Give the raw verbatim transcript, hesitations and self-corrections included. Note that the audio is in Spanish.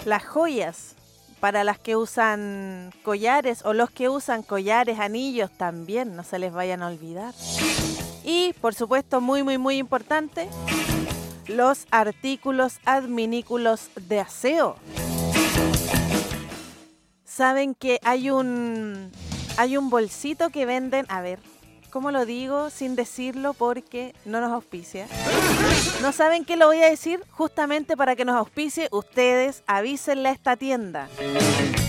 Las joyas, para las que usan collares o los que usan collares, anillos también, no se les vayan a olvidar. Y, por supuesto, muy, muy, muy importante, los artículos adminículos de aseo. Saben que hay un, hay un bolsito que venden, a ver, ¿cómo lo digo sin decirlo porque no nos auspicia? ¿No saben qué lo voy a decir? Justamente para que nos auspicie, ustedes avísenle a esta tienda.